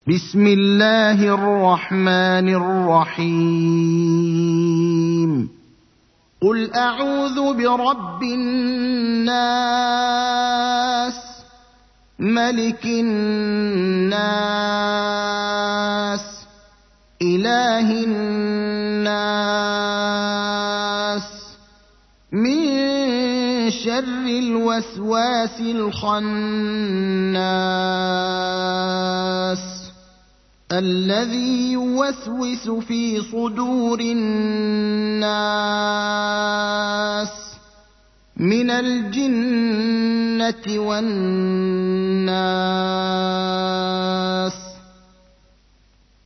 بسم الله الرحمن الرحيم قل أعوذ برب الناس ملك الناس إله الناس من شر الوسواس الخناس الذي يوسوس في صدور الناس من الجنة والناس